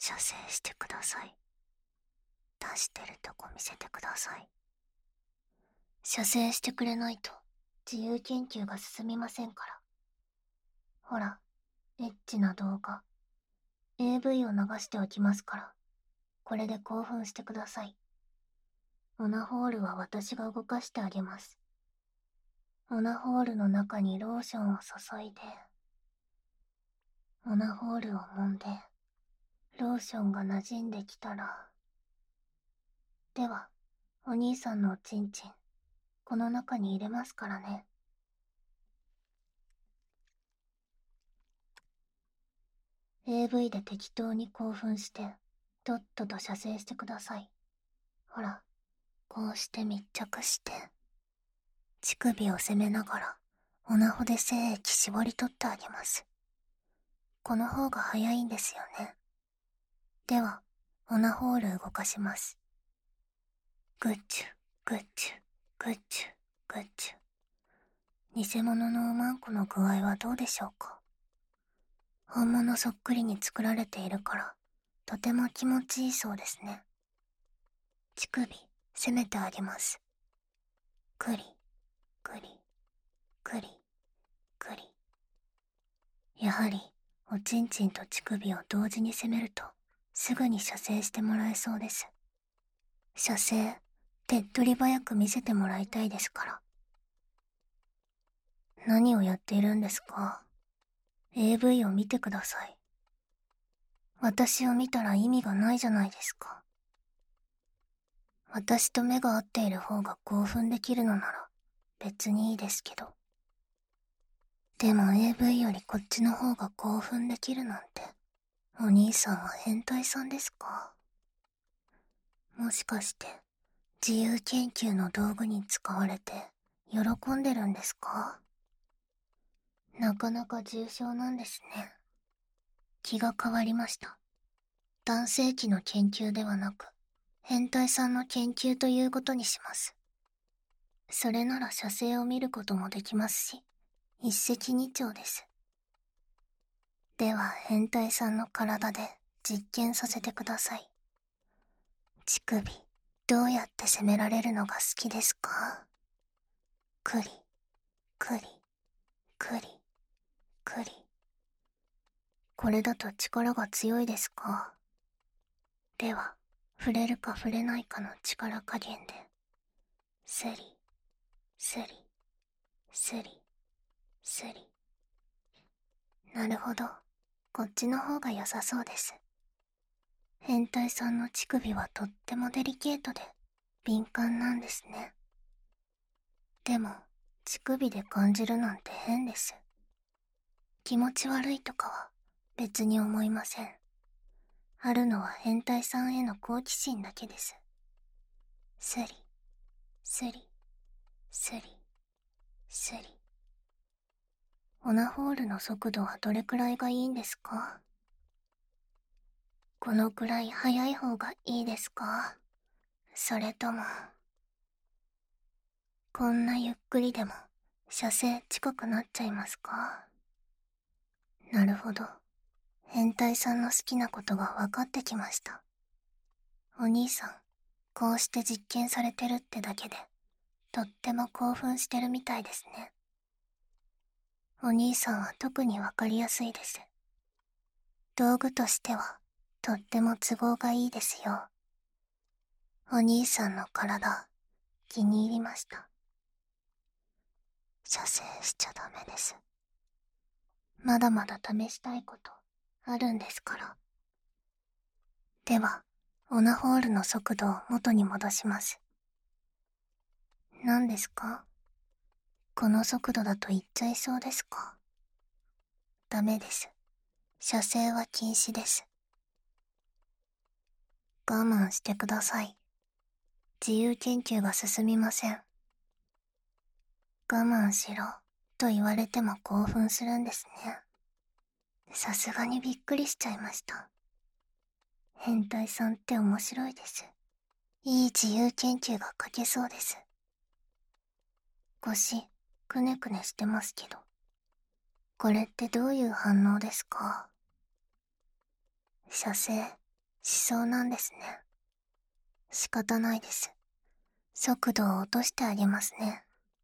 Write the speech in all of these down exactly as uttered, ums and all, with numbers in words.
射精してください。出してるとこ見せてください。射精してくれないと自由研究が進みませんから。ほら、エッチな動画、エーブイ を流しておきますから、これで興奮してください。オナホールは私が動かしてあげます。オナホールの中にローションを注いで、オナホールを揉んで、ローションが馴染んできたら、では、お兄さんのおちんちん、この中に入れますからね。エーブイ で適当に興奮して、とっとと射精してください。ほら、こうして密着して、乳首を攻めながら、オナホで精液絞り取ってあげます。この方が早いんですよね。では、オナホール動かします。グッチュ、グッチュ、グッチュ、グッチュ。偽物のおまんこの具合はどうでしょうか。本物そっくりに作られているから、とても気持ちいいそうですね。乳首、攻めてあげます。くり、くり、くり、くり。やはり、おちんちんと乳首を同時に攻めると、すぐに射精してもらえそうです。射精、手っ取り早く見せてもらいたいですから。何をやっているんですか？ エーブイ を見てください。私を見たら意味がないじゃないですか。私と目が合っている方が興奮できるのなら別にいいですけど。でも エーブイ よりこっちの方が興奮できるなんて、お兄さんは変態さんですか？もしかして自由研究の道具に使われて喜んでるんですか？なかなか重症なんですね。気が変わりました。男性器の研究ではなく、変態さんの研究ということにします。それなら射精を見ることもできますし、一石二鳥です。では変態さんの体で実験させてください。乳首、どうやって攻められるのが好きですか？くり、くり、くり、くり。これだと力が強いですか？では、触れるか触れないかの力加減で、スリ、スリ、スリ、スリ。なるほど、こっちの方が良さそうです。変態さんの乳首はとってもデリケートで敏感なんですね。でも、乳首で感じるなんて変です。気持ち悪いとかは別に思いません。あるのは変態さんへの好奇心だけです。スリ、スリ、スリ、スリ。オナホールの速度はどれくらいがいいんですか？このくらい速い方がいいですか？それとも、こんなゆっくりでも射精近くなっちゃいますか？なるほど。変態さんの好きなことが分かってきました。お兄さん、こうして実験されてるってだけで、とっても興奮してるみたいですね。お兄さんは特に分かりやすいです。道具としては、とっても都合がいいですよ。お兄さんの体、気に入りました。射精しちゃダメです。まだまだ試したいことあるんですから。では、オナホールの速度を元に戻します。何ですか？この速度だと言っちゃいそうですか？ダメです。射精は禁止です。我慢してください。自由研究が進みません。我慢しろと言われても興奮するんですね。さすがにびっくりしちゃいました。変態さんって面白いです。いい自由研究が書けそうです。腰、くねくねしてますけど。これってどういう反応ですか？射精、 しそうなんですね。仕方ないです。速度を落としてあげますね。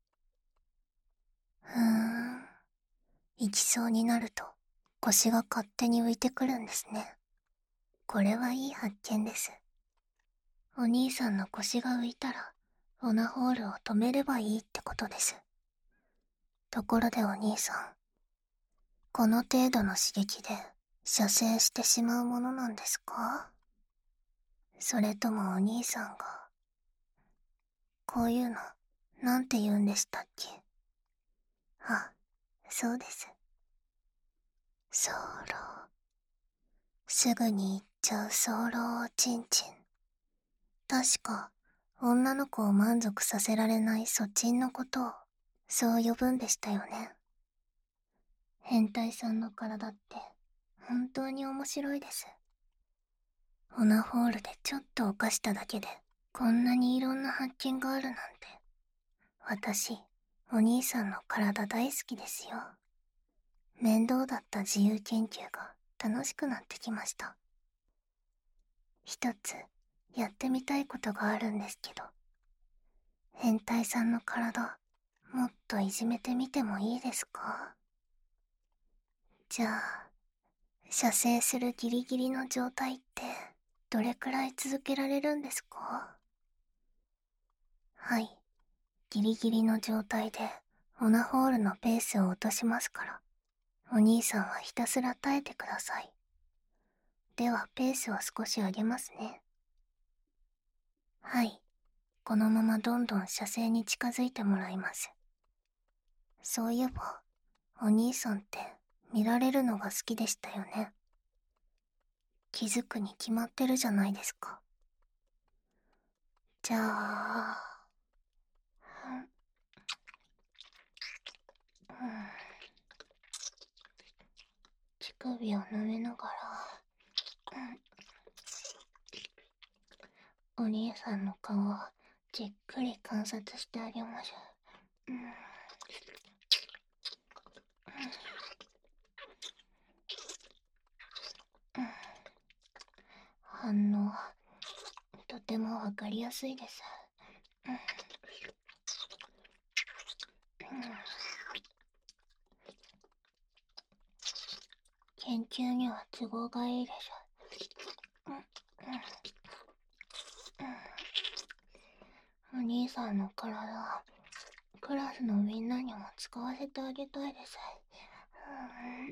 ふーん。行きそうになると腰が勝手に浮いてくるんですね。これはいい発見です。お兄さんの腰が浮いたらオナホールを止めればいいってことです。ところでお兄さん、この程度の刺激で射精してしまうものなんですか？それともお兄さんが、こういうの、なんて言うんでしたっけ？あ、そうです。ソーロー。すぐに言っちゃうソーローチンチン。確か、女の子を満足させられないそちんのことを、そう呼ぶんでしたよね。変態さんの体って、本当に面白いです。オナホールでちょっと犯しただけで、こんなにいろんな発見があるなんて。私、お兄さんの体大好きですよ。面倒だった自由研究が楽しくなってきました。一つ、やってみたいことがあるんですけど、変態さんの体、もっといじめてみてもいいですか？じゃあ、射精するギリギリの状態って、どれくらい続けられるんですか？はい、ギリギリの状態で、オナホールのペースを落としますから、お兄さんはひたすら耐えてください。では、ペースを少し上げますね。はい、このままどんどん射精に近づいてもらいます。そういえば、お兄さんって見られるのが好きでしたよね。気づくに決まってるじゃないですか。じゃあ、うん、乳首を舐めながら、うん、お兄さんの顔をじっくり観察してあげましょう。うん、うん、反応、とてもわかりやすいです。うん、研究には都合がいいでしょ。うん、うん、うん、お兄さんの体、クラスのみんなにも使わせてあげたいです。うん、うん、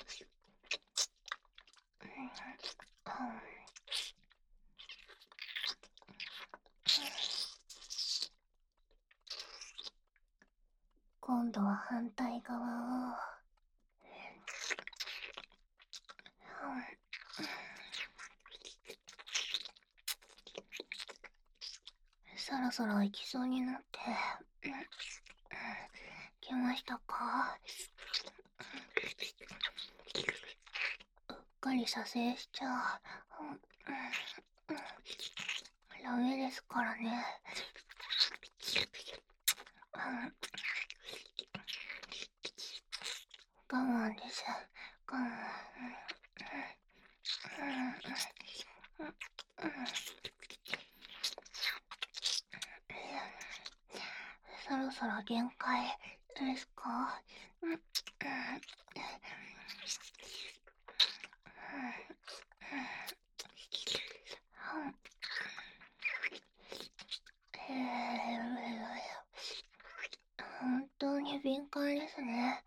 今度は反対側を、そろそろ行きそうになって、来ましたか？うっかり射精しちゃダメですからね。我慢です。我慢。そろそろ限界ですか？本当に敏感ですね。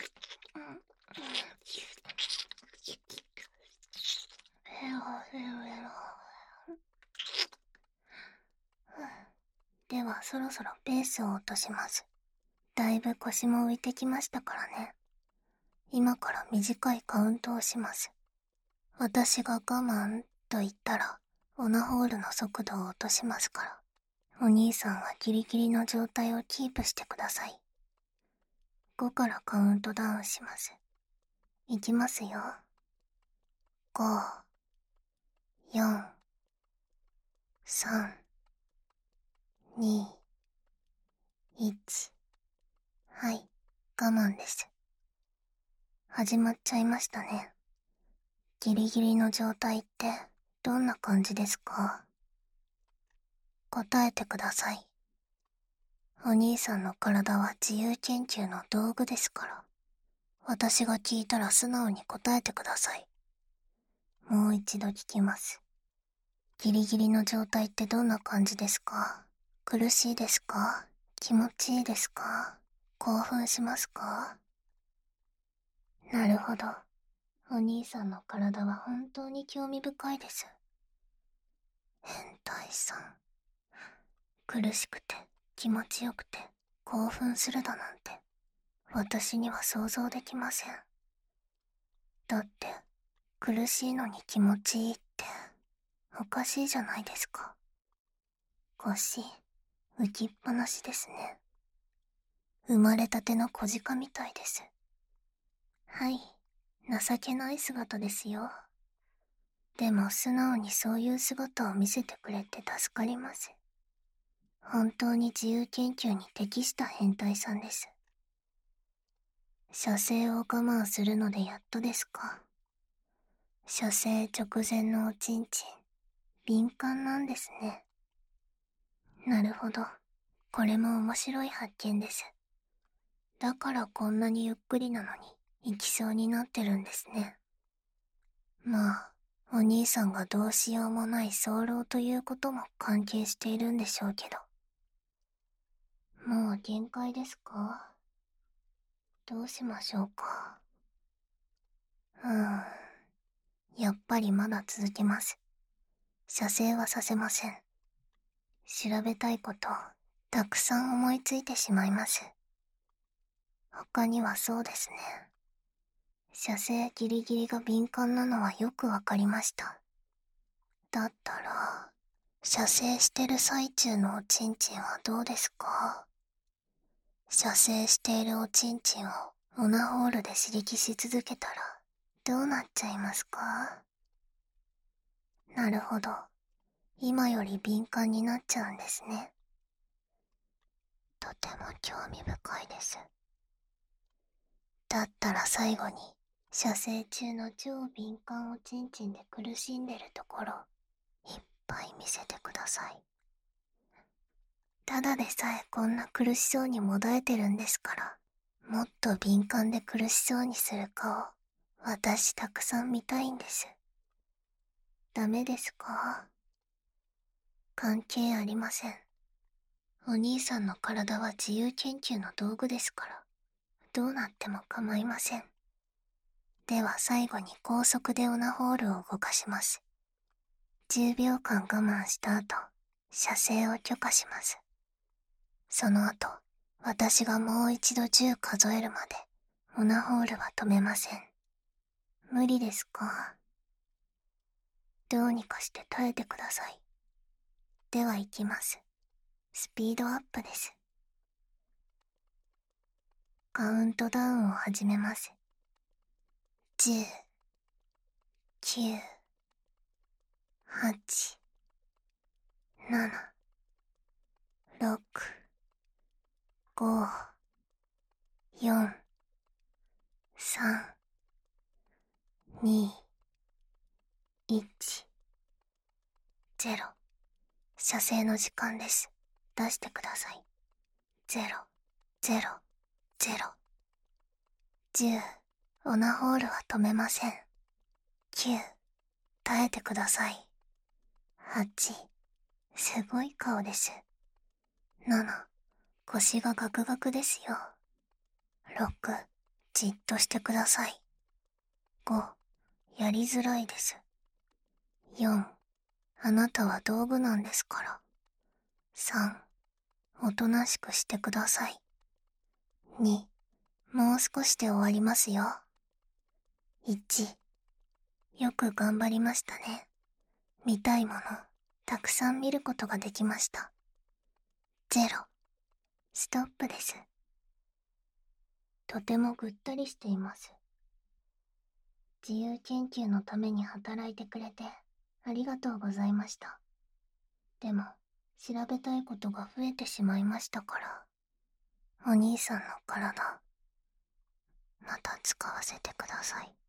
ではそろそろペースを落とします。だいぶ腰も浮いてきましたからね。今から短いカウントをします。私が我慢と言ったら、オナホールの速度を落としますから、お兄さんはギリギリの状態をキープしてください。ごからカウントダウンします。いきますよ。ご、よん、さん、に、いち。はい、我慢です。始まっちゃいましたね。ギリギリの状態ってどんな感じですか？答えてください。お兄さんの体は自由研究の道具ですから。私が聞いたら素直に答えてください。もう一度聞きます。ギリギリの状態ってどんな感じですか？苦しいですか？気持ちいいですか？興奮しますか？なるほど。お兄さんの体は本当に興味深いです。変態さん。苦しくて、気持ちよくて、興奮するだなんて、私には想像できません。だって、苦しいのに気持ちいいって、おかしいじゃないですか。腰、浮きっぱなしですね。生まれたての小鹿みたいです。はい、情けない姿ですよ。でも素直にそういう姿を見せてくれて助かります。本当に自由研究に適した変態さんです。射精を我慢するのでやっとですか？射精直前のおちんちん、敏感なんですね。なるほど。これも面白い発見です。だからこんなにゆっくりなのに行きそうになってるんですね。まあ、お兄さんがどうしようもない早漏ということも関係しているんでしょうけど。もう限界ですか？どうしましょうか。うーん。やっぱりまだ続けます。射精はさせません。調べたいこと、たくさん思いついてしまいます。他にはそうですね。射精ギリギリが敏感なのはよくわかりました。だったら、射精してる最中のおちんちんはどうですか？射精しているおちんちんをオナホールで刺激し続けたら、どうなっちゃいますか？なるほど。今より敏感になっちゃうんですね。とても興味深いです。だったら最後に、射精中の超敏感おちんちんで苦しんでるところ、いっぱい見せてください。ただでさえこんな苦しそうにもだえてるんですから、もっと敏感で苦しそうにする顔、私たくさん見たいんです。ダメですか？関係ありません。お兄さんの体は自由研究の道具ですから、どうなっても構いません。では最後に高速でオナホールを動かします。じゅうびょうかん我慢した後、射精を許可します。その後、私がもう一度じゅう数えるまで、オナホールは止めません。無理ですか？どうにかして耐えてください。では行きます。スピードアップです。カウントダウンを始めます。じゅう、きゅう、はち、なな、ろく、ご、よん、さん、に、いち、ゼロ。射精の時間です。出してください。ゼロ、ゼロ、ゼロ。じゅう、オナホールは止めません。きゅう、耐えてください。はち、すごい顔です。なな、腰がガクガクですよ。ろく、じっとしてください。ご、やりづらいです。よん、あなたは道具なんですから。さん、おとなしくしてください。に、もう少しで終わりますよ。いち、よく頑張りましたね。見たいもの、たくさん見ることができました。ゼロ、ストップです。とてもぐったりしています。自由研究のために働いてくれてありがとうございました。でも、調べたいことが増えてしまいましたから、お兄さんの体、また使わせてください。